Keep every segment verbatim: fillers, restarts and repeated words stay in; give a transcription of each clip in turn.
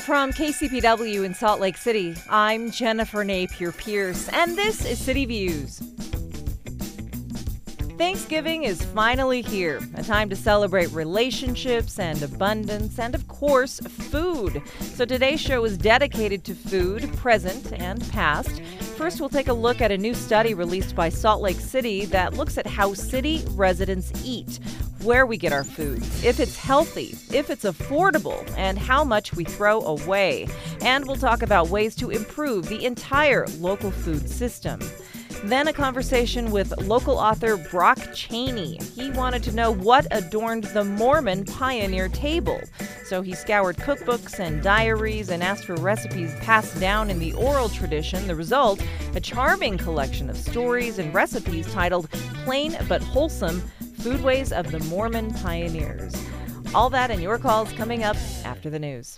From K C P W in Salt Lake City, I'm Jennifer Napier-Pierce, and this is City Views. Thanksgiving is finally here, a time to celebrate relationships and abundance and, of course, food. So today's show is dedicated to food, present and past. First, we'll take a look at a new study released by Salt Lake City that looks at how city residents eat, where we get our food, if it's healthy, if it's affordable, and how much we throw away. And we'll talk about ways to improve the entire local food system. Then a conversation with local author Brock Cheney. He wanted to know what adorned the Mormon pioneer table. So he scoured cookbooks and diaries and asked for recipes passed down in the oral tradition. The result, a charming collection of stories and recipes titled Plain But Wholesome: Foodways of the Mormon Pioneers. All that and your calls coming up after the news.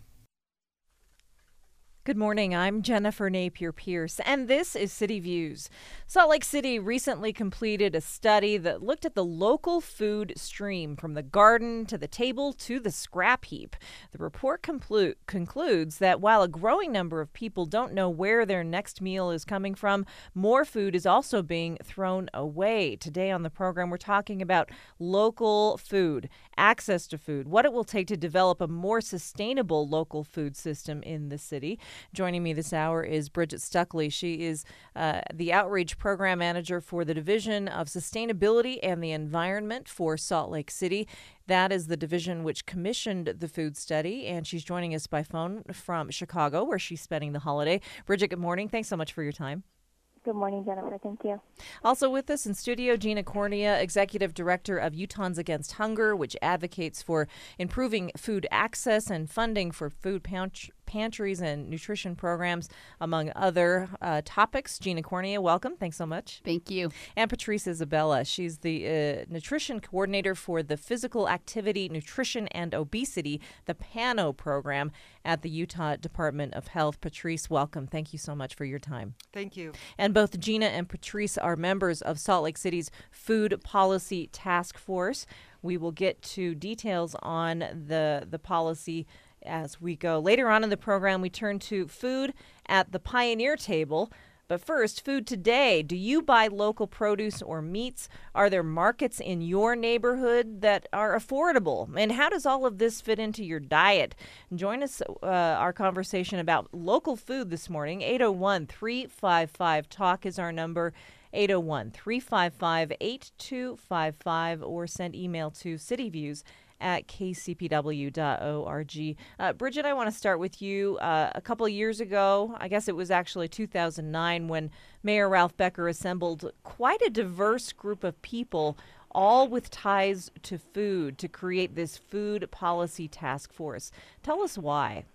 Good morning, I'm Jennifer Napier-Pierce, and this is City Views. Salt Lake City recently completed a study that looked at the local food stream from the garden to the table to the scrap heap. The report conclu- concludes that while a growing number of people don't know where their next meal is coming from, more food is also being thrown away. Today on the program, we're talking about local food, access to food, what it will take to develop a more sustainable local food system in the city. Joining me this hour is Bridget Stuckley. She is uh, the Outreach Program Manager for the Division of Sustainability and the Environment for Salt Lake City. That is the division which commissioned the food study, and she's joining us by phone from Chicago, where she's spending the holiday. Bridget, good morning. Thanks so much for your time. Good morning, Jennifer. Thank you. Also with us in studio, Gina Cornea, Executive Director of Utahns Against Hunger, which advocates for improving food access and funding for food pant- pantries and nutrition programs, among other uh, topics. Gina Cornea, welcome. Thanks so much. Thank you. And Patrice Isabella. She's the uh, Nutrition Coordinator for the Physical Activity, Nutrition, and Obesity, the PANO program at the Utah Department of Health. Patrice, welcome. Thank you so much for your time. Thank you. And both Gina and Patrice are members of Salt Lake City's Food Policy Task Force. We will get to details on the, the policy as we go. Later on in the program, we turn to food at the Pioneer Table. But first, food today. Do you buy local produce or meats? Are there markets in your neighborhood that are affordable? And how does all of this fit into your diet? Join us, uh, our conversation about local food this morning. eight oh one, three five five, talk is our number. eight oh one, three five five, eight two five five, or send email to cityviews at k c p w dot org. Uh, Bridget, I want to start with you. Uh, a couple of years ago, I guess it was actually two thousand nine, when Mayor Ralph Becker assembled quite a diverse group of people, all with ties to food, to create this food policy task force. Tell us why.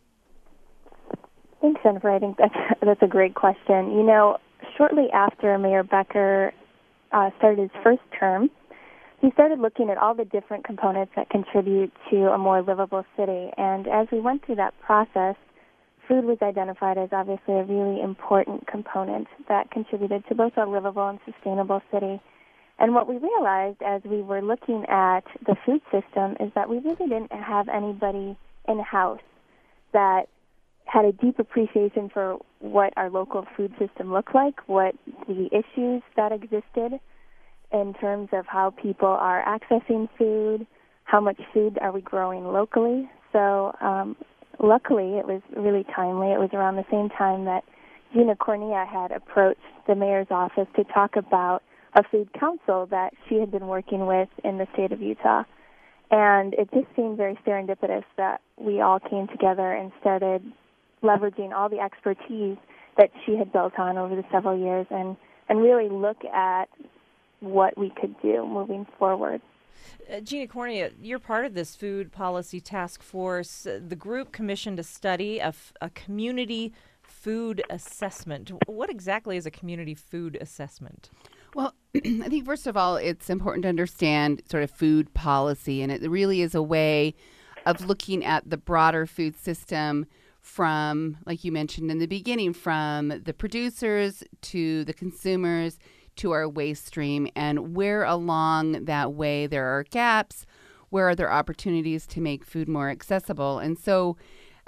Thanks, Jennifer. I think that's, that's a great question. You know, shortly after Mayor Becker uh, started his first term, he started looking at all the different components that contribute to a more livable city. And as we went through that process, food was identified as obviously a really important component that contributed to both a livable and sustainable city. And what we realized as we were looking at the food system is that we really didn't have anybody in-house that had a deep appreciation for what our local food system looked like, what the issues that existed in terms of how people are accessing food, how much food are we growing locally. So um, luckily, it was really timely. It was around the same time that Gina Cornea had approached the mayor's office to talk about a food council that she had been working with in the state of Utah. And it just seemed very serendipitous that we all came together and started leveraging all the expertise that she had built on over the several years and, and really look at what we could do moving forward. Uh, Gina Cornea, you're part of this food policy task force. Uh, the group commissioned a study of a community food assessment. What exactly is a community food assessment? Well, I think first of all, it's important to understand sort of food policy, and it really is a way of looking at the broader food system from, like you mentioned in the beginning, from the producers to the consumers to our waste stream, and where along that way there are gaps, where are there opportunities to make food more accessible. And so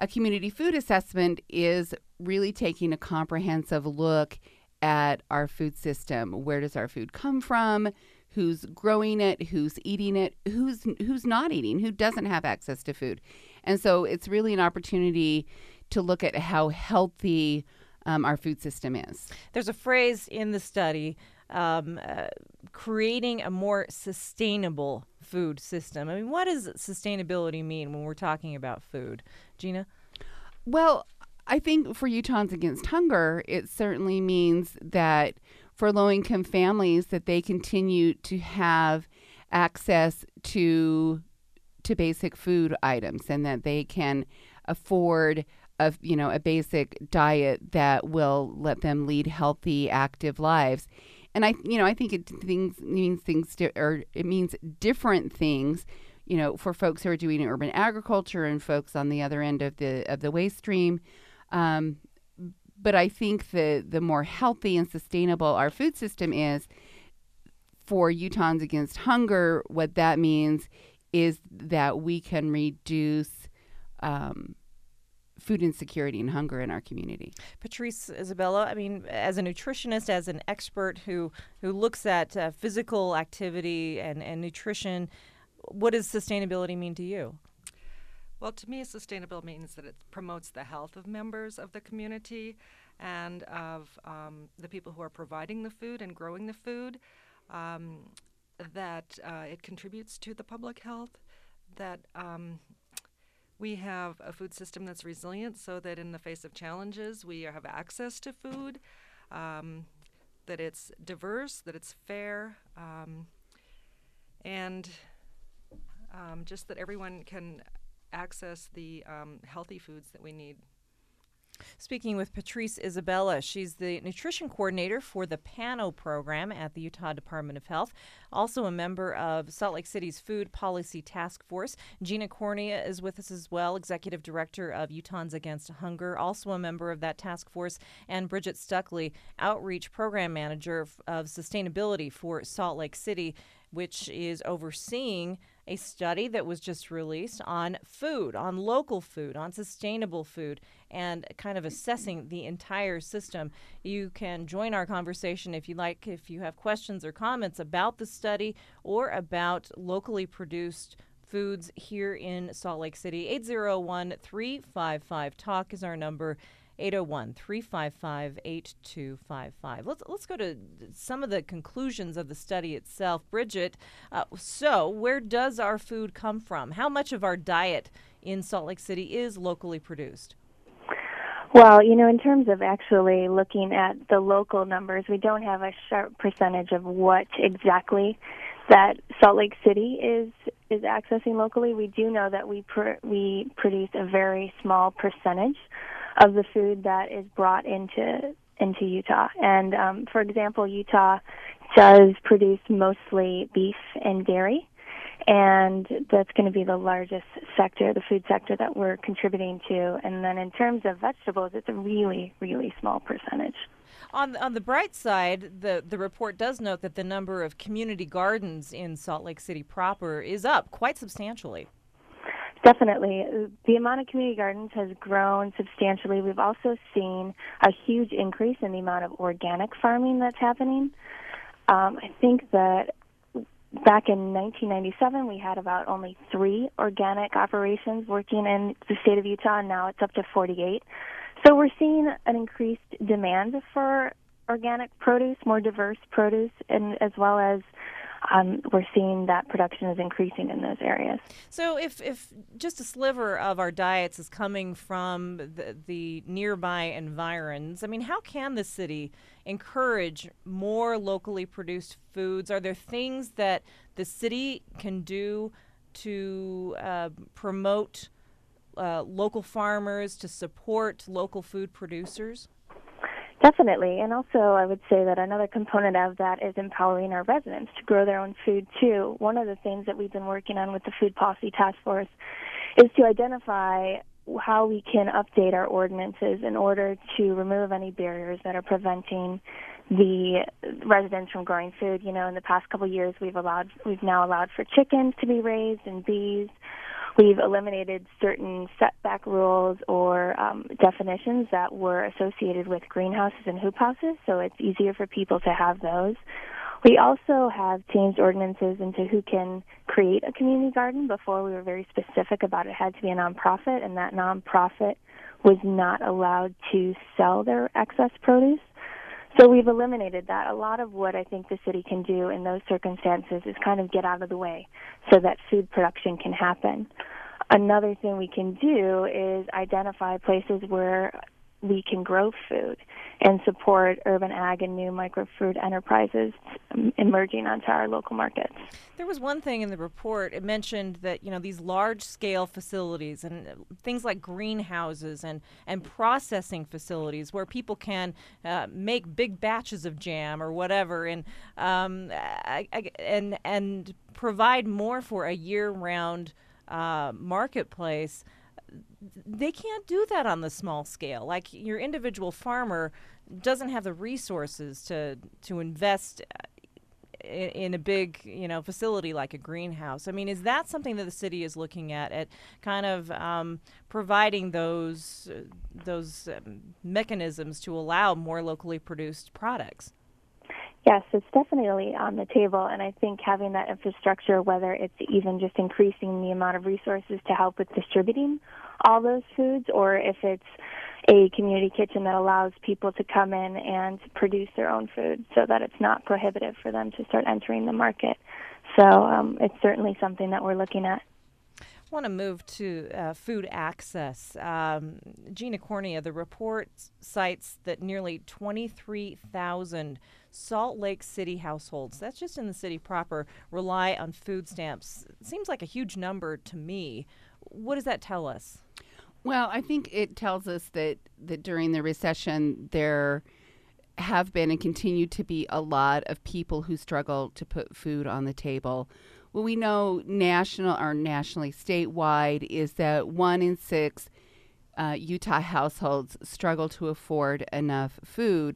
a community food assessment is really taking a comprehensive look at our food system. Where does our food come from? Who's growing it? Who's eating it? Who's who's not eating? Who doesn't have access to food? And so it's really an opportunity to look at how healthy um, our food system is. There's a phrase in the study, um, uh, creating a more sustainable food system. I mean, what does sustainability mean when we're talking about food? Gina? Well, I think for Utahns Against Hunger, it certainly means that for low-income families that they continue to have access to to basic food items and that they can afford a, you know, a basic diet that will let them lead healthy, active lives. And I, you know, I think it things means things di- or it means different things, you know, for folks who are doing urban agriculture and folks on the other end of the of the waste stream. Um, but I think the the more healthy and sustainable our food system is for Utahns Against Hunger, what that means is that we can reduce um, food insecurity and hunger in our community. Patrice Isabella, I mean, as a nutritionist, as an expert who, who looks at uh, physical activity and, and nutrition, what does sustainability mean to you? Well, to me, sustainable means that it promotes the health of members of the community and of um, the people who are providing the food and growing the food, um, that uh, it contributes to the public health, that um, we have a food system that's resilient so that in the face of challenges, we have access to food, um, that it's diverse, that it's fair, um, and um, just that everyone can access the um, healthy foods that we need. Speaking with Patrice Isabella, she's the nutrition coordinator for the PANO program at the Utah Department of Health, also a member of Salt Lake City's Food Policy Task Force. Gina Cornea is with us as well, executive director of Utahns Against Hunger, also a member of that task force, and Bridget Stuckley, outreach program manager of sustainability for Salt Lake City, which is overseeing a study that was just released on food, on local food, on sustainable food, and kind of assessing the entire system. You can join our conversation if you like, if you have questions or comments about the study or about locally produced foods here in Salt Lake City. eight zero one, three five five, talk is our number. eight oh one, three five five, eight two five five. Let's let's go to some of the conclusions of the study itself. Bridget, uh, so where does our food come from? How much of our diet in Salt Lake City is locally produced? Well, you know, in terms of actually looking at the local numbers, we don't have a sharp percentage of what exactly that Salt Lake City is is accessing locally. We do know that we pr- we produce a very small percentage of the food that is brought into into Utah. And um, for example, Utah does produce mostly beef and dairy, and that's going to be the largest sector, the food sector that we're contributing to. And then in terms of vegetables, it's a really, really small percentage. On on the bright side, the, the report does note that the number of community gardens in Salt Lake City proper is up quite substantially. Definitely. The amount of community gardens has grown substantially. We've also seen a huge increase in the amount of organic farming that's happening. Um, I think that back in nineteen ninety-seven, we had about only three organic operations working in the state of Utah, and now it's up to forty-eight. So we're seeing an increased demand for organic produce, more diverse produce, and as well as Um, we're seeing that production is increasing in those areas. So if, if just a sliver of our diets is coming from the, the nearby environs, I mean, how can the city encourage more locally produced foods? Are there things that the city can do to uh, promote uh, local farmers, to support local food producers? Definitely. And also I would say that another component of that is empowering our residents to grow their own food, too. One of the things that we've been working on with the Food Policy Task Force is to identify how we can update our ordinances in order to remove any barriers that are preventing the residents from growing food. You know, in the past couple of years, we've allowed, we've now allowed for chickens to be raised and bees. We've eliminated certain setback rules or um, definitions that were associated with greenhouses and hoop houses, so it's easier for people to have those. We also have changed ordinances into who can create a community garden. Before, we were very specific about it had to be a nonprofit, and that nonprofit was not allowed to sell their excess produce. So we've eliminated that. A lot of what I think the city can do in those circumstances is kind of get out of the way so that food production can happen. Another thing we can do is identify places where we can grow food and support urban ag and new microfood enterprises um, emerging onto our local markets. There was one thing in the report, it mentioned that, you know, these large-scale facilities and uh, things like greenhouses and, and processing facilities where people can uh, make big batches of jam or whatever and um, I, I, and and provide more for a year-round uh, marketplace. They can't do that on the small scale. Like your individual farmer doesn't have the resources to to invest in, in a big, you know, facility like a greenhouse. I mean, is that something that the city is looking at, at kind of um, providing those uh, those um, mechanisms to allow more locally produced products? Yes, it's definitely on the table, and I think having that infrastructure, whether it's even just increasing the amount of resources to help with distributing all those foods, or if it's a community kitchen that allows people to come in and produce their own food so that it's not prohibitive for them to start entering the market. So um, it's certainly something that we're looking at. I want to move to uh, food access. Um, Gina Cornea, the report cites that nearly twenty-three thousand Salt Lake City households, that's just in the city proper, rely on food stamps. It seems like a huge number to me. What does that tell us? Well, I think it tells us that, that during the recession there have been and continue to be a lot of people who struggle to put food on the table. What we know national or nationally statewide is that one in six uh, Utah households struggle to afford enough food.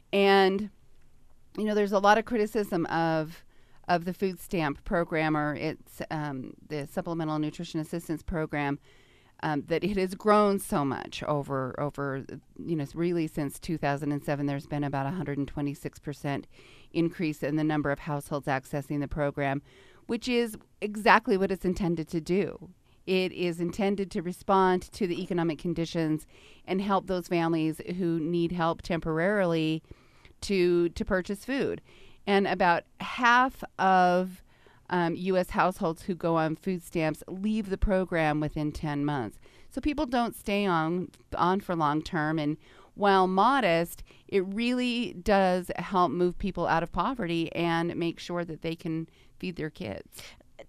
And, you know, there's a lot of criticism of of the food stamp program, or it's um, the Supplemental Nutrition Assistance Program, um, that it has grown so much over, over, you know, really since two thousand seven. There's been about one hundred twenty-six percent increase in the number of households accessing the program, which is exactly what it's intended to do. It is intended to respond to the economic conditions and help those families who need help temporarily to to purchase food. And about half of um, U S households who go on food stamps leave the program within ten months. So people don't stay on on for long term. And while modest, it really does help move people out of poverty and make sure that they can feed their kids.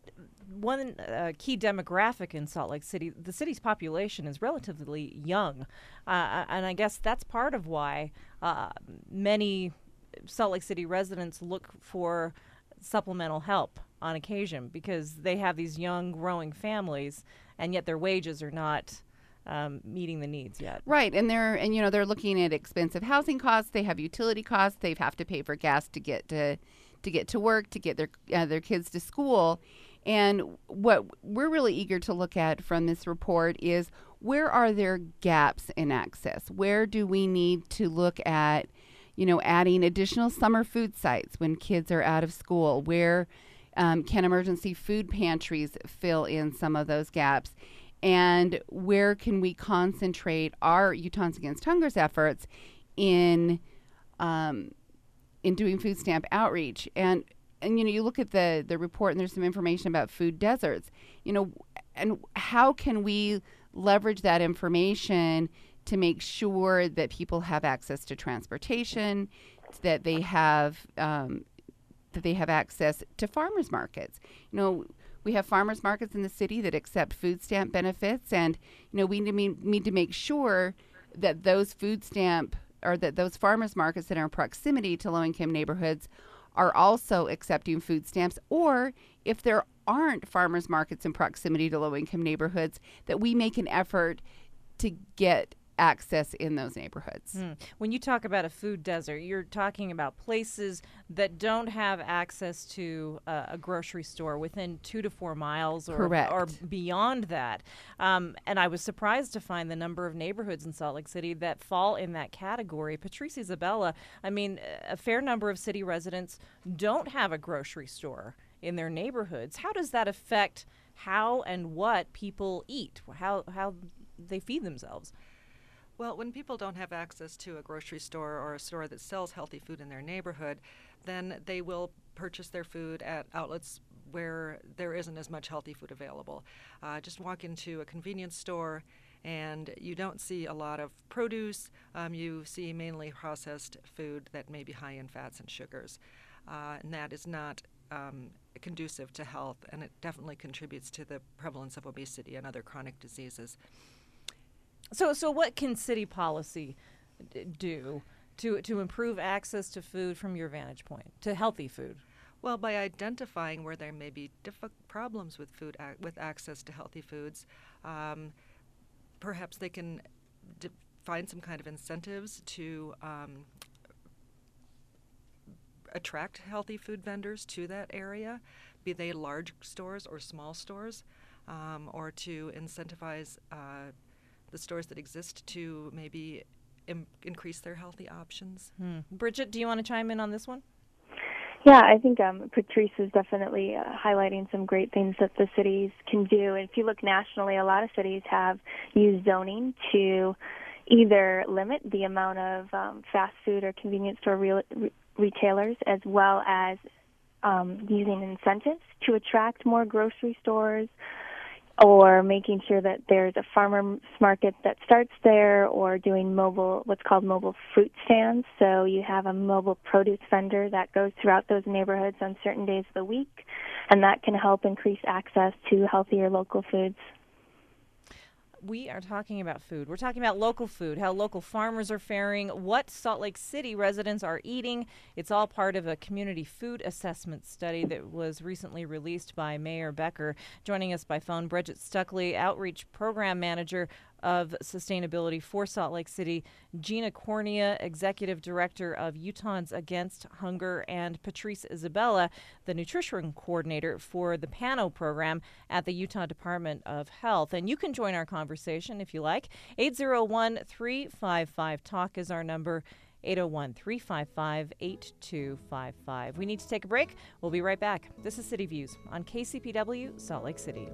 One uh, key demographic in Salt Lake City, the city's population is relatively young. Uh, and I guess that's part of why uh, many Salt Lake City residents look for supplemental help on occasion, because they have these young growing families and yet their wages are not um, meeting the needs yet. Right. And they're, and you know, they're looking at expensive housing costs. They have utility costs. They have to pay for gas to get to, to get to work, to get their, uh, their kids to school. And what we're really eager to look at from this report is, where are there gaps in access? Where do we need to look at, you know, adding additional summer food sites when kids are out of school? Where um, can emergency food pantries fill in some of those gaps? And where can we concentrate our Utahns Against Hunger's efforts in um, in doing food stamp outreach? And And, you know, you look at the, the report and there's some information about food deserts, you know, and how can we leverage that information to make sure that people have access to transportation, that they have um, that they have access to farmers markets. You know, we have farmers markets in the city that accept food stamp benefits, and, you know, we need, need to make sure that those food stamp or that those farmers markets that are in proximity to low-income neighborhoods are also accepting food stamps, or if there aren't farmers markets in proximity to low-income neighborhoods, that we make an effort to get access in those neighborhoods. Hmm. When you talk about a food desert, you're talking about places that don't have access to uh, a grocery store within two to four miles or, Correct. or beyond that. Um, and I was surprised to find the number of neighborhoods in Salt Lake City that fall in that category. Patrice Isabella, I mean, a fair number of city residents don't have a grocery store in their neighborhoods. How does that affect how and what people eat, how, how they feed themselves? Well, when people don't have access to a grocery store or a store that sells healthy food in their neighborhood, then they will purchase their food at outlets where there isn't as much healthy food available. Uh, just walk into a convenience store and you don't see a lot of produce. Um, you see mainly processed food that may be high in fats and sugars. Uh, and that is not um, conducive to health, and it definitely contributes to the prevalence of obesity and other chronic diseases. So, so what can city policy d- do to to improve access to food from your vantage point, to healthy food? Well, by identifying where there may be diffi- problems with food ac- with access to healthy foods, um, perhaps they can d- find some kind of incentives to um, attract healthy food vendors to that area, be they large stores or small stores, um, or to incentivize uh, the stores that exist to maybe im- increase their healthy options. Hmm. Bridget, do you want to chime in on this one? Yeah, I think um, Patrice is definitely uh, highlighting some great things that the cities can do. And if you look nationally, a lot of cities have used zoning to either limit the amount of um, fast food or convenience store re- re- retailers, as well as um, using incentives to attract more grocery stores, or making sure that there's a farmer's market that starts there, or doing mobile, what's called mobile fruit stands. So you have a mobile produce vendor that goes throughout those neighborhoods on certain days of the week, and that can help increase access to healthier local foods. We are talking about food. We're talking about local food, how local farmers are faring, what Salt Lake City residents are eating. It's all part of a community food assessment study that was recently released by Mayor Becker. Joining us by phone, Bridget Stuckley, Outreach Program Manager of Sustainability for Salt Lake City, Gina Cornea, Executive Director of Utahns Against Hunger, and Patrice Isabella, the Nutrition Coordinator for the PANO program at the Utah Department of Health. And you can join our conversation if you like. eight oh one, three five five, talk is our number. eight oh one, three five five, eight two five five. We need to take a break. We'll be right back. This is City Views on K C P W Salt Lake City.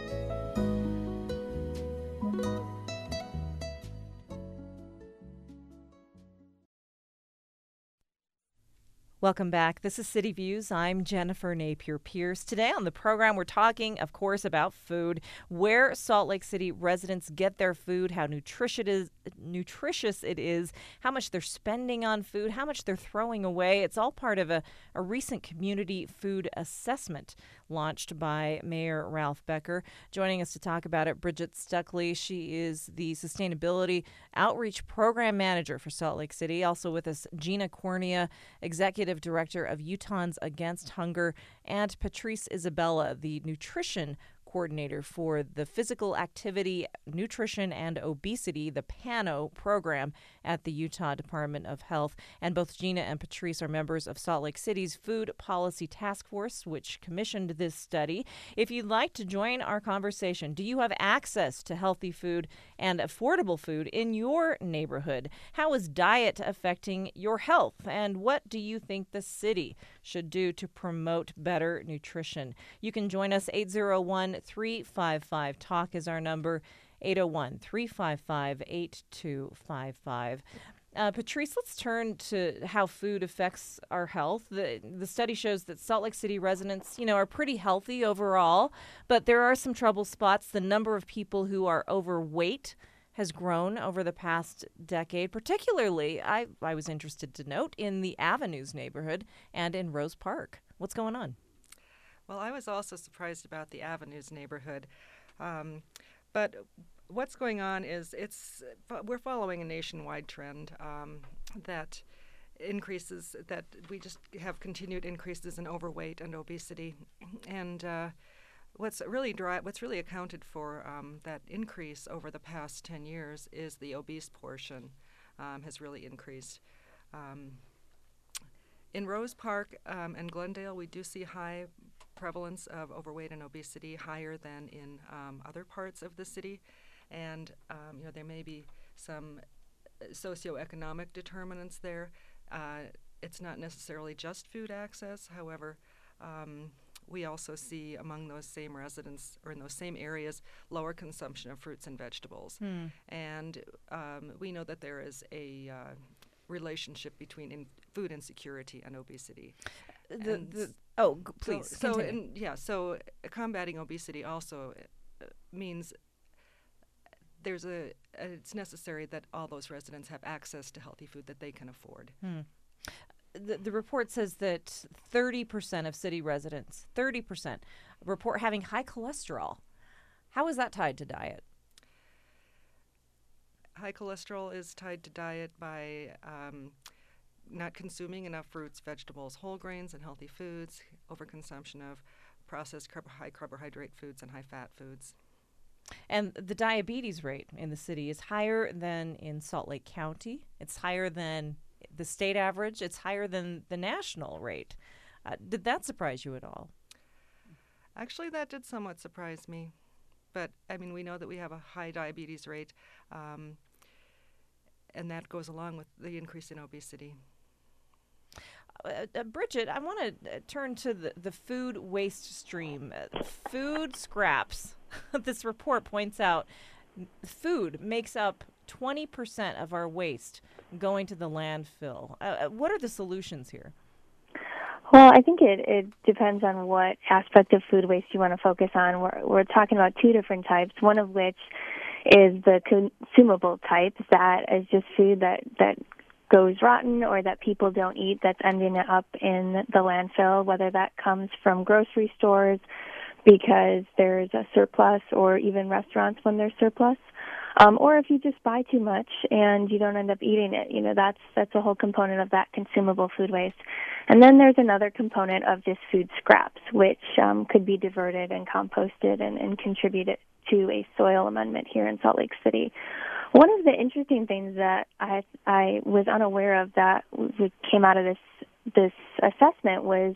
Welcome back. This is City Views. I'm Jennifer Napier-Pierce. Today on the program, we're talking, of course, about food, where Salt Lake City residents get their food, how nutritious it is, nutritious it is, how much they're spending on food, how much they're throwing away. It's all part of a, a recent community food assessment launched by Mayor Ralph Becker. Joining us to talk about it, Bridget Stuckley. She is the Sustainability Outreach Program Manager for Salt Lake City. Also with us, Gina Cornea, Executive Director of Utahns Against Hunger, and Patrice Isabella, the Nutrition Coordinator for the Physical Activity, Nutrition, and Obesity, the PANO program at the Utah Department of Health. And both Gina and Patrice are members of Salt Lake City's Food Policy Task Force, which commissioned this study. If you'd like to join our conversation, do you have access to healthy food and affordable food in your neighborhood? How is diet affecting your health? And what do you think the city should do to promote better nutrition? You can join us. Eight oh one, three five five, talk is our number. eight oh one, three five five, eight two five five. Uh, Patrice, let's turn to how food affects our health. The, the study shows that Salt Lake City residents, you know, are pretty healthy overall, but there are some trouble spots. The number of people who are overweight has grown over the past decade, particularly, I, I was interested to note, in the Avenues neighborhood and in Rose Park. What's going on? Well, I was also surprised about the Avenues neighborhood. Um, but what's going on is it's we're following a nationwide trend um, that increases, that we just have continued increases in overweight and obesity. And uh, what's really dri- what's really accounted for um, that increase over the past ten years is the obese portion um, has really increased. Um, in Rose Park um, and Glendale, we do see high prevalence of overweight and obesity, higher than in um, other parts of the city, and um, you know there may be some socioeconomic determinants there. Uh, it's not necessarily just food access, however. Um, We also see among those same residents or in those same areas lower consumption of fruits and vegetables. Hmm. And um, we know that there is a uh, relationship between in food insecurity and obesity. The, And the, s- oh, g- please. So, so continue. in, yeah, so uh, combating obesity also uh, means there's a, uh, it's necessary that all those residents have access to healthy food that they can afford. Hmm. The, the report says that thirty percent of city residents, thirty percent, report having high cholesterol. How is that tied to diet? High cholesterol is tied to diet by um, not consuming enough fruits, vegetables, whole grains, and healthy foods, overconsumption of processed carb- high carbohydrate foods and high fat foods. And the diabetes rate in the city is higher than in Salt Lake County. It's higher than the state average. It's higher than the national rate. Uh, did that surprise you at all? Actually, that did somewhat surprise me. But, I mean, we know that we have a high diabetes rate, um, and that goes along with the increase in obesity. Uh, uh, Bridget, I want to uh, turn to the, the food waste stream. Uh, food scraps. This report points out m- food makes up twenty percent of our waste going to the landfill. Uh, uh, what are the solutions here? Well, I think it, it depends on what aspect of food waste you want to focus on. We're, we're talking about two different types, one of which is the consumable type, that is just food that, that goes rotten or that people don't eat that's ending up in the landfill, whether that comes from grocery stores because there's a surplus, or even restaurants when there's surplus. Um, or if you just buy too much and you don't end up eating it, you know, that's that's a whole component of that consumable food waste. And then there's another component of just food scraps, which um, could be diverted and composted and, and contributed to a soil amendment here in Salt Lake City. One of the interesting things that I I was unaware of that w- came out of this this assessment was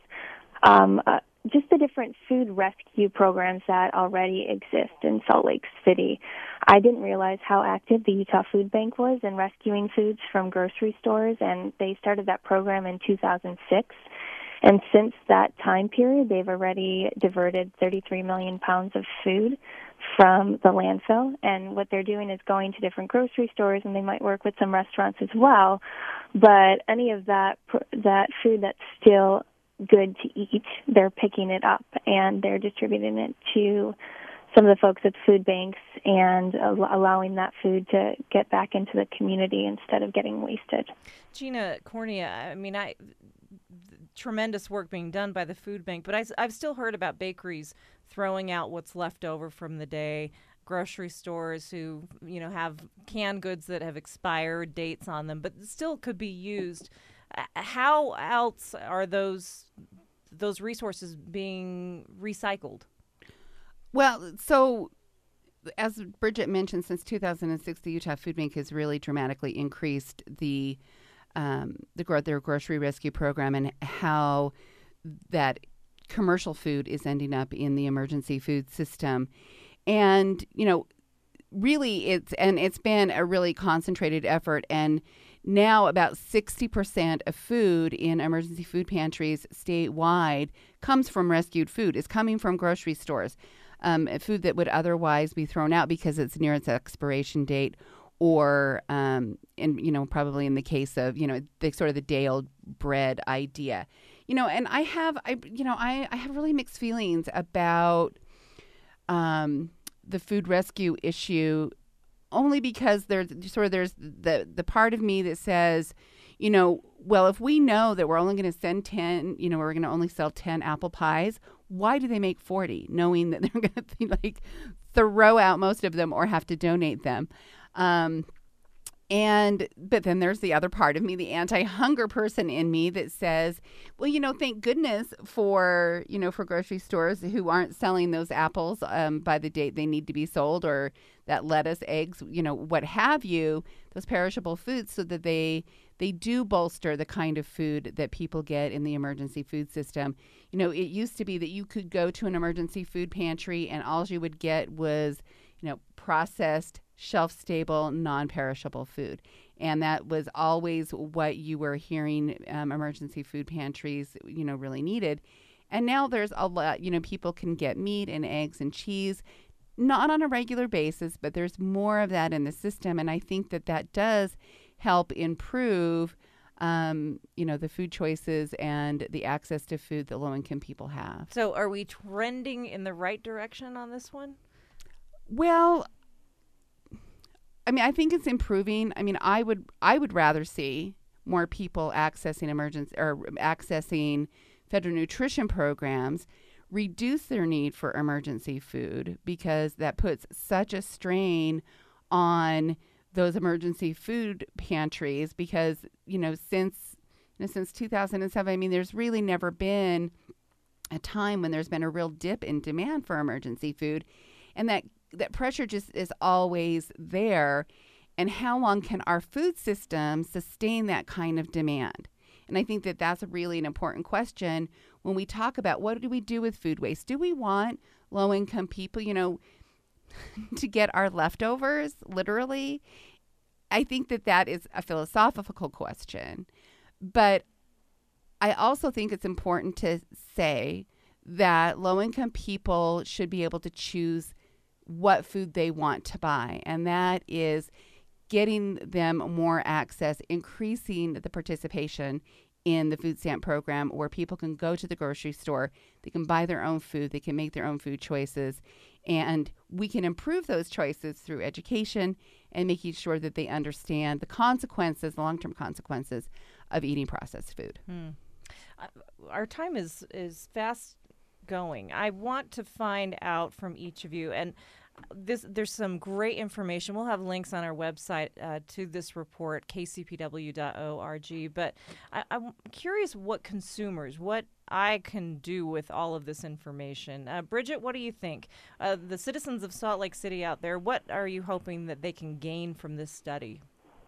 um, uh, just the different food rescue programs that already exist in Salt Lake City. I didn't realize how active the Utah Food Bank was in rescuing foods from grocery stores, and they started that program in two thousand six. And since that time period, they've already diverted thirty-three million pounds of food from the landfill. And what they're doing is going to different grocery stores, and they might work with some restaurants as well. But any of that that food that's still good to eat, they're picking it up and they're distributing it to some of the folks at food banks and al- allowing that food to get back into the community instead of getting wasted. Gina Cornea, I mean, I tremendous work being done by the food bank, but I, have still heard about bakeries throwing out what's left over from the day, grocery stores who, you know, have canned goods that have expired dates on them, but still could be used. Uh, how else are those those resources being recycled? Well, so as Bridget mentioned, since two thousand six, the Utah Food Bank has really dramatically increased the um, the gro- their grocery rescue program, and how that commercial food is ending up in the emergency food system. And, you know, really it's, and it's been a really concentrated effort. And now about sixty percent of food in emergency food pantries statewide comes from rescued food. It's coming from grocery stores. Um, food that would otherwise be thrown out because it's near its expiration date, or, um, in, you know, probably in the case of, you know, the sort of the day old bread idea, you know, and I have, I, you know, I, I have really mixed feelings about um, the food rescue issue, only because there's sort of, there's the, the part of me that says, you know, well, if we know that we're only going to send ten, you know, we're going to only sell ten apple pies, why do they make forty, knowing that they're going to like throw out most of them or have to donate them? Um, And but then there's the other part of me, the anti-hunger person in me, that says, well, you know, thank goodness for, you know, for grocery stores who aren't selling those apples um, by the date they need to be sold, or that lettuce, eggs, you know, what have you, those perishable foods, so that they they do bolster the kind of food that people get in the emergency food system. You know, it used to be that you could go to an emergency food pantry and all you would get was, you know, processed, shelf-stable, non-perishable food. And that was always what you were hearing um, emergency food pantries, you know, really needed. And now there's a lot, you know, people can get meat and eggs and cheese, not on a regular basis, but there's more of that in the system. And I think that that does help improve, um, you know, the food choices and the access to food that low-income people have. So are we trending in the right direction on this one? Well, I mean, I think it's improving. I mean, I would I would rather see more people accessing emergency or accessing federal nutrition programs reduce their need for emergency food, because that puts such a strain on those emergency food pantries. Because, you know, since you know, since two thousand seven, I mean, there's really never been a time when there's been a real dip in demand for emergency food, and that that pressure just is always there. And how long can our food system sustain that kind of demand? And I think that that's really an important question when we talk about what do we do with food waste. Do we want low-income people, you know, to get our leftovers, literally? I think that that is a philosophical question. But I also think it's important to say that low-income people should be able to choose what food they want to buy. And that is getting them more access, increasing the participation in the food stamp program, where people can go to the grocery store, they can buy their own food, they can make their own food choices, and we can improve those choices through education and making sure that they understand the consequences, the long-term consequences of eating processed food. Hmm. Uh, our time is is fast going. I want to find out from each of you, and this there's some great information. We'll have links on our website uh, to this report, k c p w dot org. But I, I'm curious what consumers, what I can do with all of this information. Uh, Bridget, what do you think? Uh, the citizens of Salt Lake City out there, what are you hoping that they can gain from this study?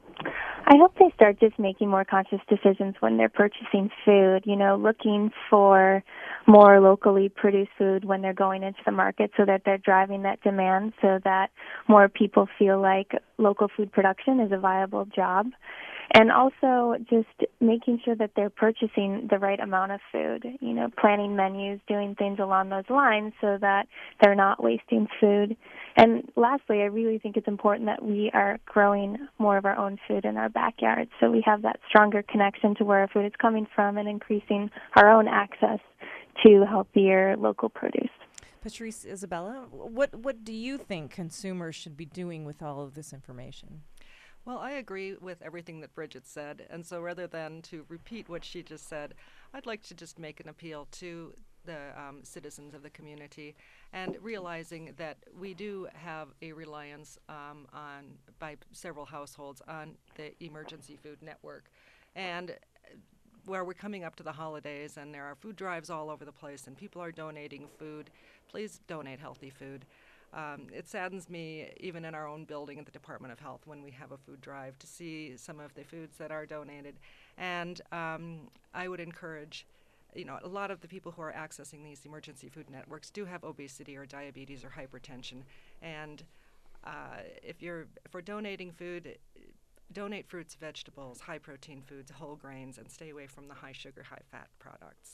I hope they start just making more conscious decisions when they're purchasing food, you know, looking for more locally produced food when they're going into the market, so that they're driving that demand, so that more people feel like local food production is a viable job. And also just making sure that they're purchasing the right amount of food, you know, planning menus, doing things along those lines so that they're not wasting food. And lastly, I really think it's important that we are growing more of our own food in our backyards, so we have that stronger connection to where our food is coming from and increasing our own access to healthier local produce. Patrice, Isabella, what, what do you think consumers should be doing with all of this information? Well, I agree with everything that Bridget said, and so rather than to repeat what she just said, I'd like to just make an appeal to the um, citizens of the community, and realizing that we do have a reliance um, on by several households on the Emergency Food Network, and where we're coming up to the holidays and there are food drives all over the place and people are donating food, please donate healthy food. Um, it saddens me, even in our own building at the Department of Health, when we have a food drive, to see some of the foods that are donated. And um, I would encourage, you know, a lot of the people who are accessing these emergency food networks do have obesity or diabetes or hypertension. And uh, if you're if we're donating food, donate fruits, vegetables, high-protein foods, whole grains, and stay away from the high-sugar, high-fat products.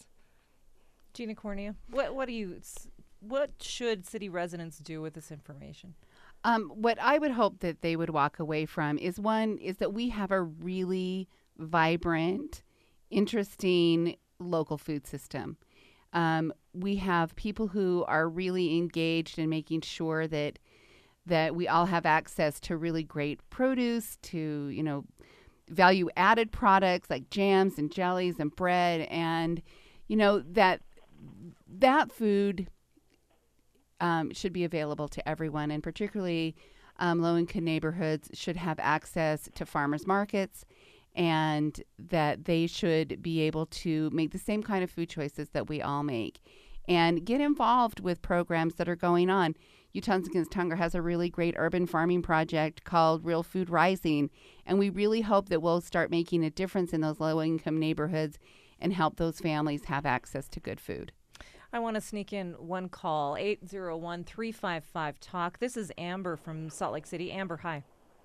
Gina Cornea, what what do you what should city residents do with this information? Um, what I would hope that they would walk away from is one is that we have a really vibrant, interesting local food system. Um, we have people who are really engaged in making sure that that we all have access to really great produce, to, you know, value added products like jams and jellies and bread, and, you know, that that food um, should be available to everyone, and particularly um, low-income neighborhoods should have access to farmers markets, and that they should be able to make the same kind of food choices that we all make, and get involved with programs that are going on. Utahns Against Hunger has a really great urban farming project called Real Food Rising, and we really hope that we'll start making a difference in those low-income neighborhoods and help those families have access to good food. I want to sneak in one call, eight zero one, three five five, talk. This is Amber from Salt Lake City. Amber, hi.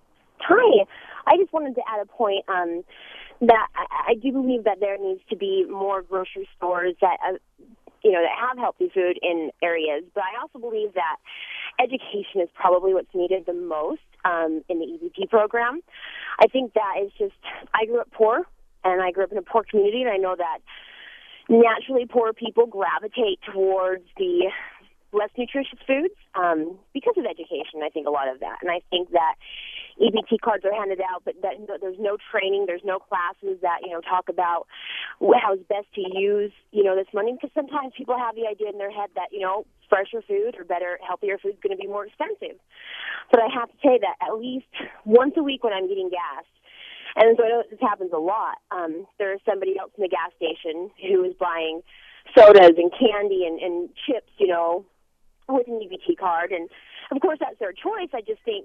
Hi. I just wanted to add a point um, that I, I do believe that there needs to be more grocery stores that, uh, you know, that have healthy food in areas. But I also believe that education is probably what's needed the most um, in the E B T program. I think that is just, I grew up poor, and I grew up in a poor community, and I know that naturally poor people gravitate towards the less nutritious foods um, because of education. I think a lot of that. And I think that E B T cards are handed out, but that there's no training, there's no classes that, you know, talk about how it's best to use, you know, this money. Because sometimes people have the idea in their head that, you know, fresher food or better, healthier food is going to be more expensive. But I have to say that at least once a week when I'm getting gas, and so I know this happens a lot, um, there is somebody else in the gas station who is buying sodas and candy and, and chips, you know, with an E B T card. And, of course, that's their choice. I just think,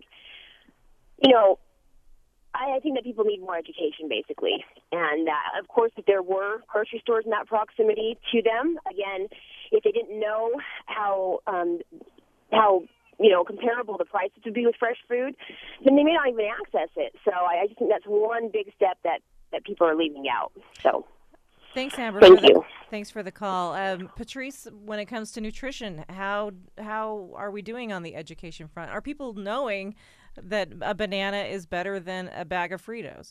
you know, I, I think that people need more education, basically. And, uh, of course, if there were grocery stores in that proximity to them, again, if they didn't know how um, how you know, comparable the prices would be with fresh food, then they may not even access it. So I, I just think that's one big step that, that people are leaving out. So thanks, Amber. Thank for you. The, thanks for the call. Um, Patrice, when it comes to nutrition, how how are we doing on the education front? Are people knowing that a banana is better than a bag of Fritos?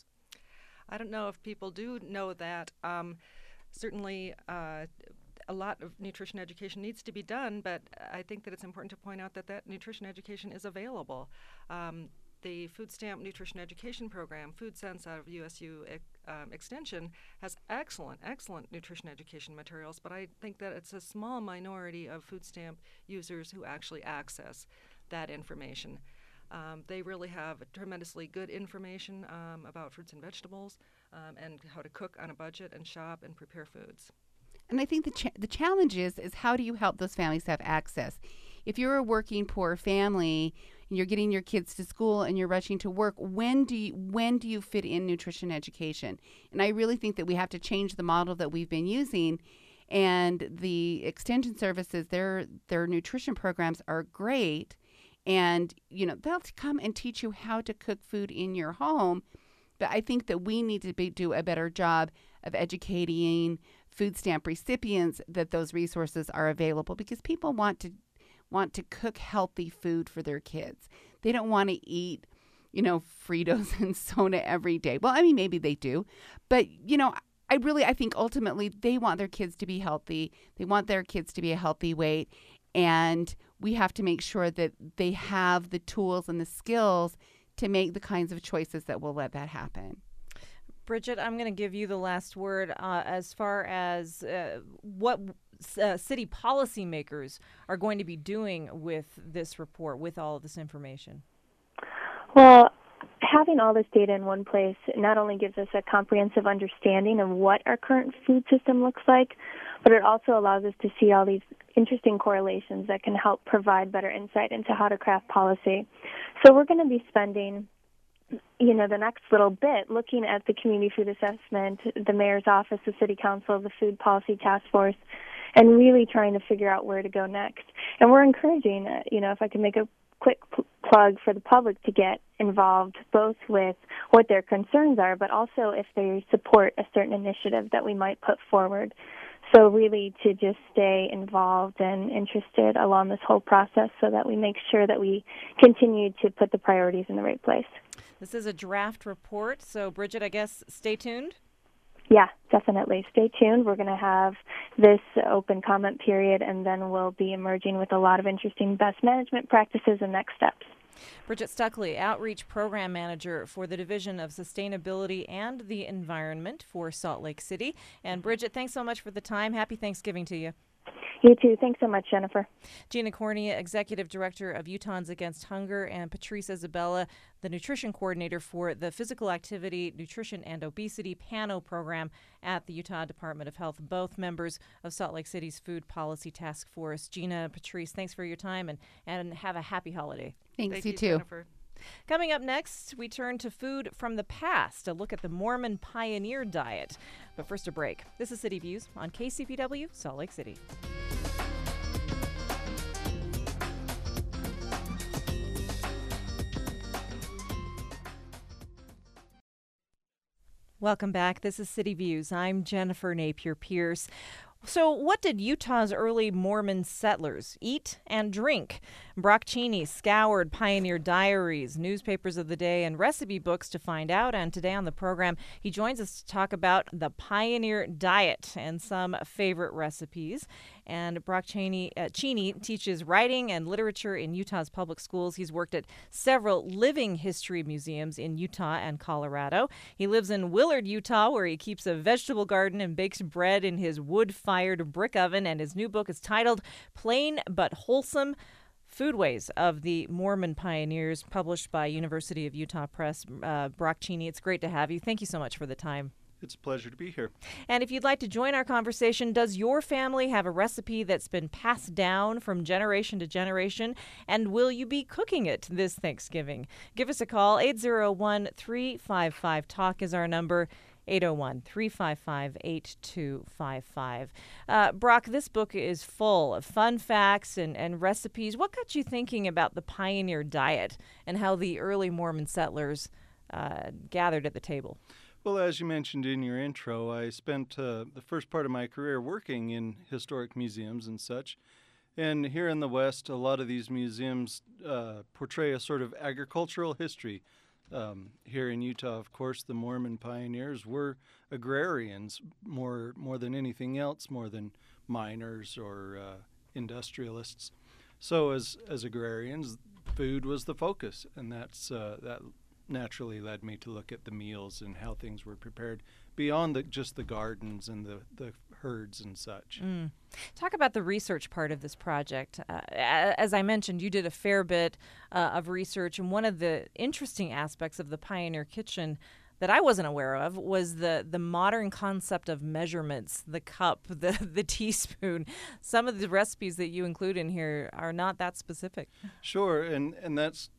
I don't know if people do know that. Um, certainly, uh, a lot of nutrition education needs to be done, but I think that it's important to point out that that nutrition education is available. Um, the Food Stamp Nutrition Education Program, Food Sense out of U S U um, Extension, has excellent, excellent nutrition education materials, but I think that it's a small minority of food stamp users who actually access that information. Um, they really have tremendously good information um, about fruits and vegetables um, and how to cook on a budget and shop and prepare foods. And I think the ch- the challenge is is how do you help those families have access? If you're a working poor family and you're getting your kids to school and you're rushing to work, when do you, when do you fit in nutrition education? And I really think that we have to change the model that we've been using. And the extension services, their their nutrition programs are great, and you know they'll come and teach you how to cook food in your home. But I think that we need to be, do a better job of educating food stamp recipients that those resources are available, because people want to want to cook healthy food for their kids. They don't want to eat, you know, Fritos and soda every day. Well, I mean, maybe they do, but you know, I really, I think ultimately they want their kids to be healthy. They want their kids to be a healthy weight, and we have to make sure that they have the tools and the skills to make the kinds of choices that will let that happen. Bridget, I'm going to give you the last word uh, as far as uh, what uh, city policymakers are going to be doing with this report, with all of this information. Well, having all this data in one place not only gives us a comprehensive understanding of what our current food system looks like, but it also allows us to see all these interesting correlations that can help provide better insight into how to craft policy. So we're going to be spending you know, the next little bit, looking at the community food assessment, the mayor's office, the city council, the food policy task force, and really trying to figure out where to go next. And we're encouraging, uh, you know, if I can make a quick pl- plug for the public to get involved, both with what their concerns are, but also if they support a certain initiative that we might put forward. So really to just stay involved and interested along this whole process so that we make sure that we continue to put the priorities in the right place. This is a draft report, so Bridget, I guess stay tuned. Yeah, definitely. Stay tuned. We're going to have this open comment period, and then we'll be emerging with a lot of interesting best management practices and next steps. Bridget Stuckley, Outreach Program Manager for the Division of Sustainability and the Environment for Salt Lake City. And Bridget, thanks so much for the time. Happy Thanksgiving to you. You too. Thanks so much, Jennifer. Gina Cornea, Executive Director of Utahns Against Hunger, and Patrice Isabella, the Nutrition Coordinator for the Physical Activity, Nutrition, and Obesity PANO program at the Utah Department of Health, both members of Salt Lake City's Food Policy Task Force. Gina, Patrice, thanks for your time, and, and have a happy holiday. Thanks, Thank you, you, too. Jennifer. Coming up next, we turn to food from the past, a look at the Mormon pioneer diet. But first, a break. This is City Views on K C P W, Salt Lake City. Welcome back. This is City Views. I'm Jennifer Napier Pierce. So, what did Utah's early Mormon settlers eat and drink? Brock Cheney scoured pioneer diaries, newspapers of the day, and recipe books to find out. And today on the program, he joins us to talk about the pioneer diet and some favorite recipes. And Brock Cheney, uh, Cheney teaches writing and literature in Utah's public schools. He's worked at several living history museums in Utah and Colorado. He lives in Willard, Utah, where he keeps a vegetable garden and bakes bread in his wood-fired brick oven. And his new book is titled Plain But Wholesome: Foodways of the Mormon Pioneers, published by University of Utah Press. Uh, Brock Cheney, it's great to have you. Thank you so much for the time. It's a pleasure to be here. And if you'd like to join our conversation, does your family have a recipe that's been passed down from generation to generation? And will you be cooking it this Thanksgiving? Give us a call. eight oh one, three five five, talk is our number. eight oh one, three five five, eight two five five. Uh, Brock, this book is full of fun facts and, and recipes. What got you thinking about the pioneer diet and how the early Mormon settlers uh, gathered at the table? Well, as you mentioned in your intro, I spent uh, the first part of my career working in historic museums and such. And here in the West, a lot of these museums uh, portray a sort of agricultural history. Um, here in Utah, of course, the Mormon pioneers were agrarians more more than anything else, more than miners or uh, industrialists. So as as agrarians, food was the focus, and that's uh, that naturally led me to look at the meals and how things were prepared beyond the, just the gardens and the, the herds and such. Mm. Talk about the research part of this project. Uh, as I mentioned, you did a fair bit uh, of research, and one of the interesting aspects of the Pioneer Kitchen that I wasn't aware of was the the modern concept of measurements, the cup, the, the teaspoon. Some of the recipes that you include in here are not that specific. Sure, and, and that's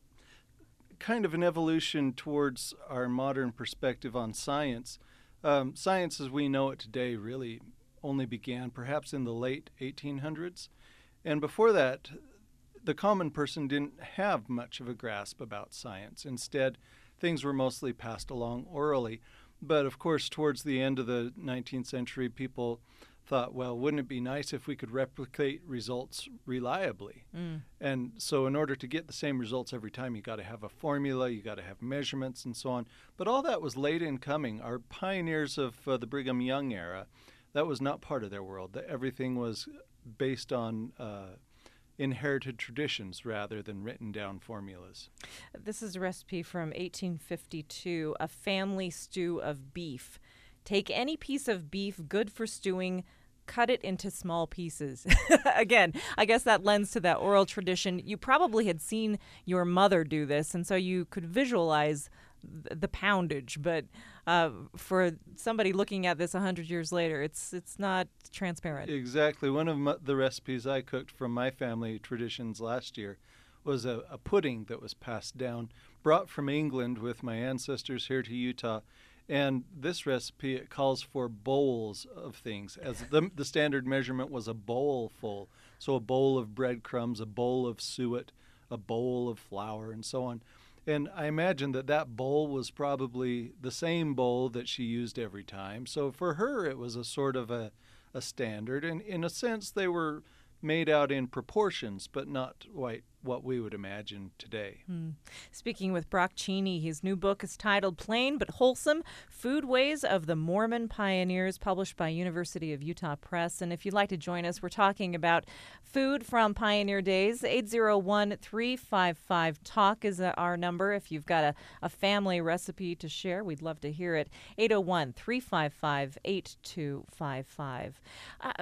kind of an evolution towards our modern perspective on science. Um, science as we know it today really only began perhaps in the late eighteen hundreds. And before that, the common person didn't have much of a grasp about science. Instead, things were mostly passed along orally. But of course, towards the end of the nineteenth century, people thought, well, wouldn't it be nice if we could replicate results reliably? Mm. And so in order to get the same results every time, you got to have a formula, you got to have measurements and so on. But all that was late in coming. Our pioneers of uh, the Brigham Young era, that was not part of their world. That everything was based on uh, inherited traditions rather than written down formulas. This is a recipe from eighteen fifty-two, a family stew of beef. Take any piece of beef good for stewing, cut it into small pieces. Again, I guess that lends to that oral tradition. You probably had seen your mother do this, and so you could visualize th- the poundage. But uh, for somebody looking at this one hundred years later, it's it's not transparent. Exactly. One of m- the recipes I cooked from my family traditions last year was a, a pudding that was passed down, brought from England with my ancestors here to Utah. And this recipe, it calls for bowls of things. As the, the standard measurement was a bowl full. So a bowl of breadcrumbs, a bowl of suet, a bowl of flour, and so on. And I imagine that that bowl was probably the same bowl that she used every time. So for her, it was a sort of a, a standard. And in a sense, they were made out in proportions, but not quite what we would imagine today. Hmm. Speaking with Brock Cheney, his new book is titled Plain But Wholesome: Foodways of the Mormon Pioneers, published by University of Utah Press. And if you'd like to join us, we're talking about food from pioneer days. eight oh one, three five five, talk is our number. If you've got a, a family recipe to share, we'd love to hear it. eight oh one, three five five, eight two five five. Uh,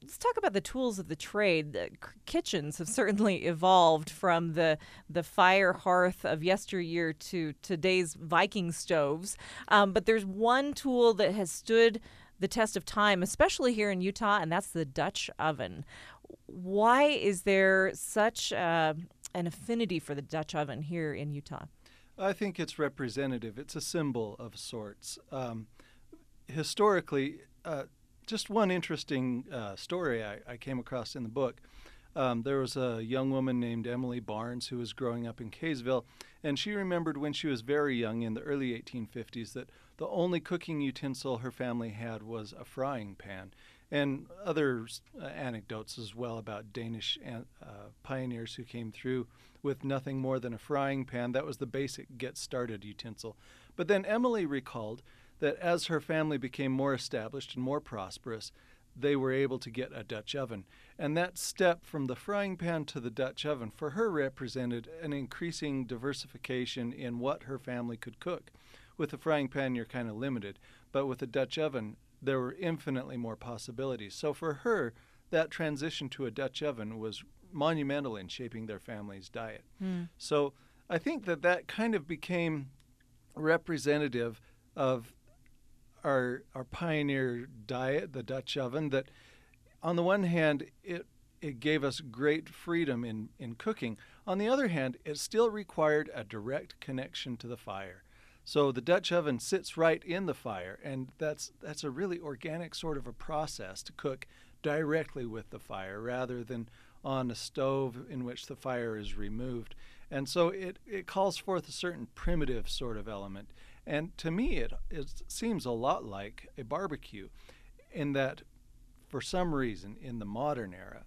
let's talk about the tools of the trade. The k- kitchens have certainly evolved from the the fire hearth of yesteryear to today's Viking stoves. Um, but there's one tool that has stood the test of time, especially here in Utah, and that's the Dutch oven. Why is there such uh, an affinity for the Dutch oven here in Utah? I think it's representative. It's a symbol of sorts. Um, historically, uh, just one interesting uh, story I, I came across in the book. Um, there was a young woman named Emily Barnes who was growing up in Kaysville, and she remembered when she was very young in the early eighteen fifties that the only cooking utensil her family had was a frying pan. And other uh, anecdotes as well about Danish an- uh, pioneers who came through with nothing more than a frying pan. That was the basic get-started utensil. But then Emily recalled that as her family became more established and more prosperous, they were able to get a Dutch oven. And that step from the frying pan to the Dutch oven for her represented an increasing diversification in what her family could cook. With the frying pan, you're kind of limited, but with the Dutch oven, there were infinitely more possibilities. So for her, that transition to a Dutch oven was monumental in shaping their family's diet. Mm. So I think that that kind of became representative of our our pioneer diet, the Dutch oven, that on the one hand, it it gave us great freedom in, in cooking. On the other hand, it still required a direct connection to the fire. So the Dutch oven sits right in the fire, and that's that's a really organic sort of a process to cook directly with the fire rather than on a stove in which the fire is removed. And so it, it calls forth a certain primitive sort of element. And to me, it, it seems a lot like a barbecue in that, for some reason, in the modern era,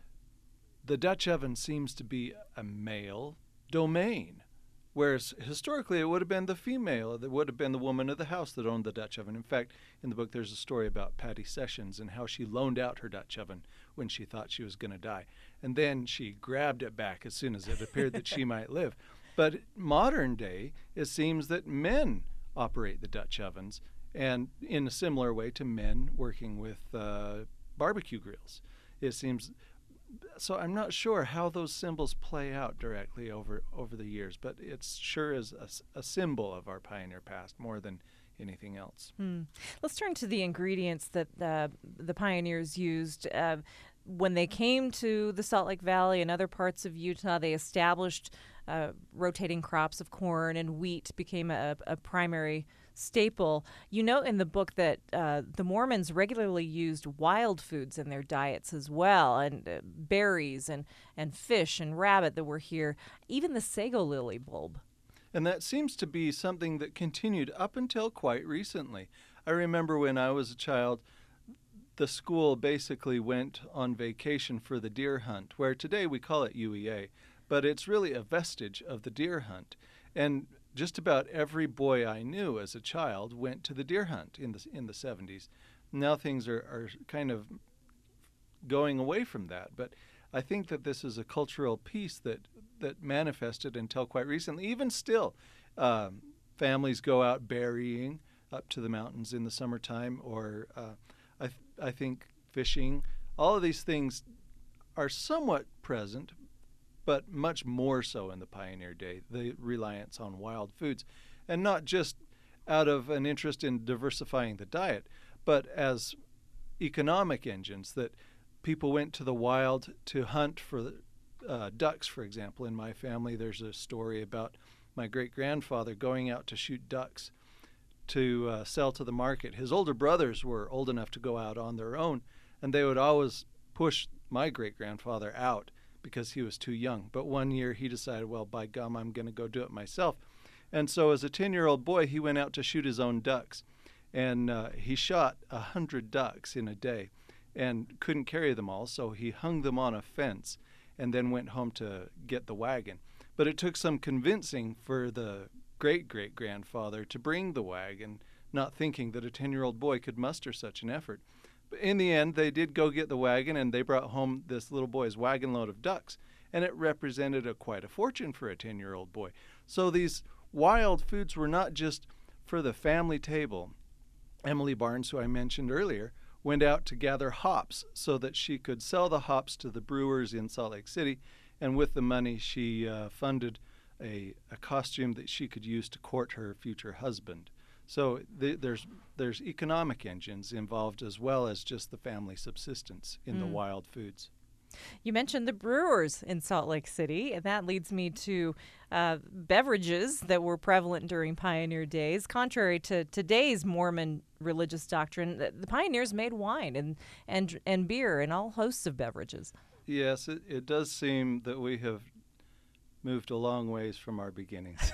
the Dutch oven seems to be a male domain, whereas historically it would have been the female, it would have been the woman of the house that owned the Dutch oven. In fact, in the book there's a story about Patty Sessions and how she loaned out her Dutch oven when she thought she was going to die. And then she grabbed it back as soon as it appeared that she might live. But modern day, it seems that men operate the Dutch ovens, and in a similar way to men working with uh, barbecue grills. It seems, so I'm not sure how those symbols play out directly over, over the years, but it sure is a, a symbol of our pioneer past more than anything else. Hmm. Let's turn to the ingredients that uh, the pioneers used. Uh, when they came to the Salt Lake Valley and other parts of Utah, they established uh, rotating crops of corn, and wheat became a, a primary staple. You note in the book that uh, the Mormons regularly used wild foods in their diets as well, and uh, berries and, and fish and rabbit that were here, even the sago lily bulb. And that seems to be something that continued up until quite recently. I remember when I was a child, the school basically went on vacation for the deer hunt, where today we call it U E A, but it's really a vestige of the deer hunt. And just about every boy I knew as a child went to the deer hunt in the in the seventies. Now things are, are kind of going away from that, but I think that this is a cultural piece that, that manifested until quite recently. Even still, um, families go out berrying up to the mountains in the summertime, or uh, I, th- I think fishing. All of these things are somewhat present, but much more so in the pioneer day, the reliance on wild foods, and not just out of an interest in diversifying the diet, but as economic engines, that people went to the wild to hunt for uh, ducks, for example. In my family, there's a story about my great-grandfather going out to shoot ducks to uh, sell to the market. His older brothers were old enough to go out on their own, and they would always push my great-grandfather out because he was too young. But one year he decided, well, by gum, I'm going to go do it myself. And so as a ten-year-old boy, he went out to shoot his own ducks. And uh, he shot a hundred ducks in a day and couldn't carry them all, so he hung them on a fence and then went home to get the wagon. But it took some convincing for the great-great-grandfather to bring the wagon, not thinking that a ten-year-old boy could muster such an effort. But in the end, they did go get the wagon, and they brought home this little boy's wagon load of ducks, and it represented a quite a fortune for a ten-year-old boy. So these wild foods were not just for the family table. Emily Barnes, who I mentioned earlier, went out to gather hops so that she could sell the hops to the brewers in Salt Lake City. And with the money, she uh, funded a, a costume that she could use to court her future husband. So th- there's there's economic engines involved as well as just the family subsistence in mm. the wild foods. You mentioned the brewers in Salt Lake City, and that leads me to uh, beverages that were prevalent during pioneer days. Contrary to today's Mormon religious doctrine, the, the pioneers made wine and, and, and beer and all hosts of beverages. Yes, it, it does seem that we have moved a long ways from our beginnings.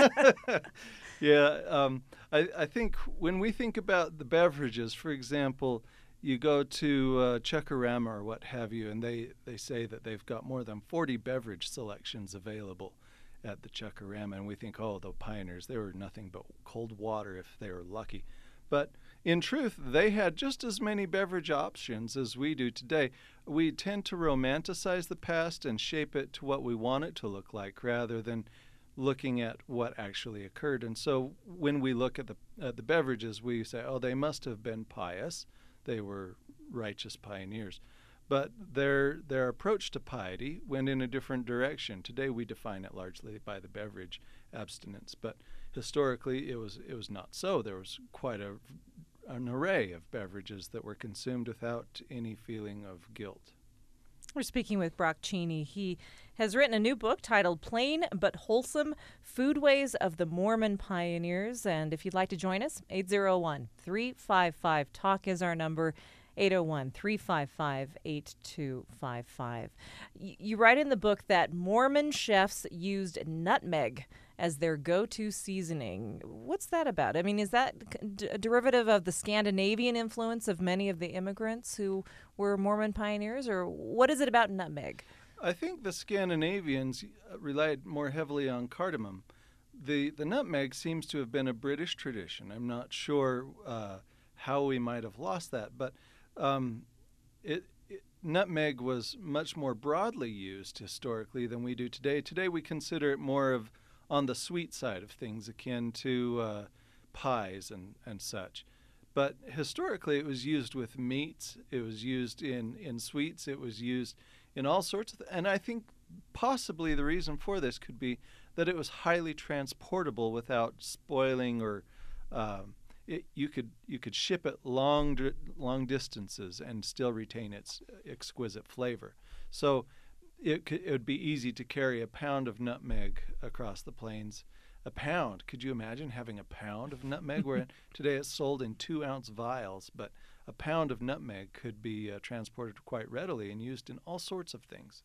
yeah, um, I, I think when we think about the beverages, for example, you go to uh, Chuckarama or what have you, and they, they say that they've got more than forty beverage selections available at the Chuckarama, and we think, oh, the pioneers, they were nothing but cold water if they were lucky. But in truth, they had just as many beverage options as we do today. We tend to romanticize the past and shape it to what we want it to look like rather than looking at what actually occurred. And so when we look at the at the beverages, we say, oh, they must have been pious. They were righteous pioneers. But their their approach to piety went in a different direction. Today we define it largely by the beverage abstinence, but historically it was it was not so. There was quite a an array of beverages that were consumed without any feeling of guilt. We're speaking with Brock Cheney. He has written a new book titled Plain But Wholesome, Foodways of the Mormon Pioneers. And if you'd like to join us, eight oh one, three five five, talk is our number, eight oh one, three five five, eight two five five. Y- you write in the book that Mormon chefs used nutmeg as their go-to seasoning. What's that about? I mean, is that a derivative of the Scandinavian influence of many of the immigrants who were Mormon pioneers, or what is it about nutmeg? I think the Scandinavians relied more heavily on cardamom. The the nutmeg seems to have been a British tradition. I'm not sure uh, how we might have lost that, but um, it, it, nutmeg was much more broadly used historically than we do today. Today we consider it more of on the sweet side of things, akin to uh, pies and, and such. But historically, it was used with meats. It was used in, in sweets. It was used in all sorts of th- and I think possibly the reason for this could be that it was highly transportable without spoiling or um, it, you could you could ship it long long distances and still retain its exquisite flavor. So It, could, it would be easy to carry a pound of nutmeg across the plains. A pound. Could you imagine having a pound of nutmeg? Where today it's sold in two-ounce vials, but a pound of nutmeg could be uh, transported quite readily and used in all sorts of things.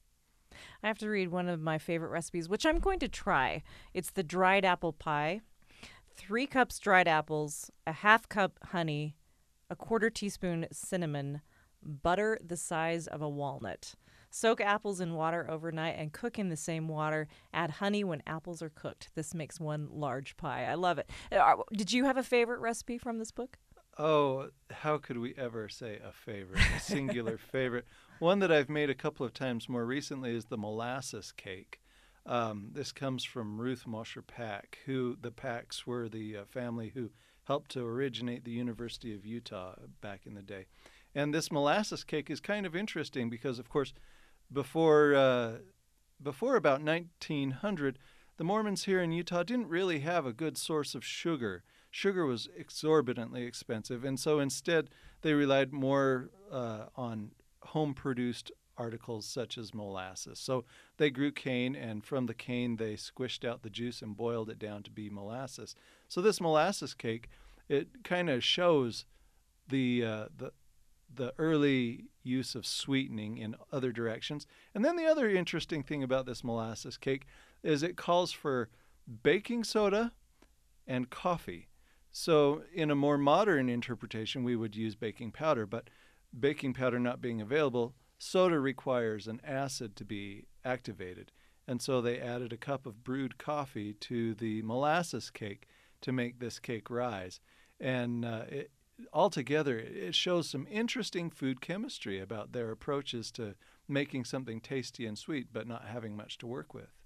I have to read one of my favorite recipes, which I'm going to try. It's the dried apple pie. Three cups dried apples, a half cup honey, a quarter teaspoon cinnamon, butter the size of a walnut. Soak apples in water overnight and cook in the same water. Add honey when apples are cooked. This makes one large pie. I love it. Uh, did you have a favorite recipe from this book? Oh, how could we ever say a favorite, a singular favorite? One that I've made a couple of times more recently is the molasses cake. Um, this comes from Ruth Mosher Pack, who the Packs were the uh, family who helped to originate the University of Utah back in the day. And this molasses cake is kind of interesting because, of course, before uh, before about nineteen hundred, the Mormons here in Utah didn't really have a good source of sugar. Sugar was exorbitantly expensive, and so instead they relied more uh, on home-produced articles such as molasses. So they grew cane, and from the cane they squished out the juice and boiled it down to be molasses. So this molasses cake, it kind of shows the uh, the the early use of sweetening in other directions. And then the other interesting thing about this molasses cake is it calls for baking soda and coffee. So in a more modern interpretation, we would use baking powder, but baking powder not being available, soda requires an acid to be activated. And so they added a cup of brewed coffee to the molasses cake to make this cake rise. And uh, it, altogether, it shows some interesting food chemistry about their approaches to making something tasty and sweet, but not having much to work with.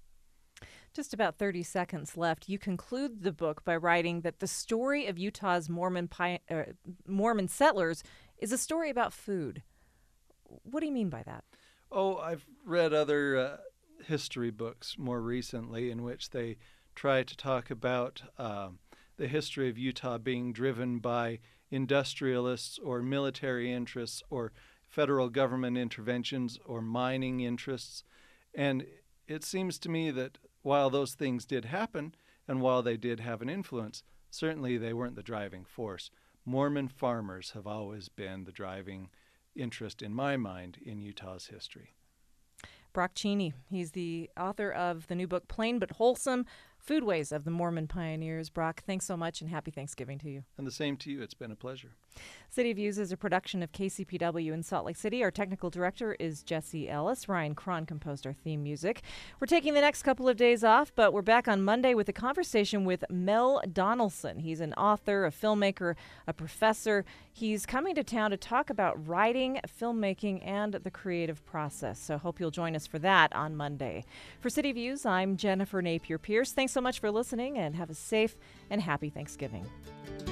Just about thirty seconds left. You conclude the book by writing that the story of Utah's Mormon pi- uh, Mormon settlers is a story about food. What do you mean by that? Oh, I've read other uh, history books more recently in which they try to talk about um, the history of Utah being driven by industrialists or military interests or federal government interventions or mining interests. And it seems to me that while those things did happen and while they did have an influence, certainly they weren't the driving force. Mormon farmers have always been the driving interest, in my mind, in Utah's history. Brock Cheney, he's the author of the new book, Plain But Wholesome, Foodways of the Mormon Pioneers. Brock, thanks so much and happy Thanksgiving to you. And the same to you. It's been a pleasure. City Views is a production of K C P W in Salt Lake City. Our technical director is Jesse Ellis. Ryan Cron composed our theme music. We're taking the next couple of days off, but we're back on Monday with a conversation with Mel Donaldson. He's an author, a filmmaker, a professor. He's coming to town to talk about writing, filmmaking, and the creative process. So hope you'll join us for that on Monday. For City Views, I'm Jennifer Napier Pierce. Thanks so much for listening and have a safe and happy Thanksgiving.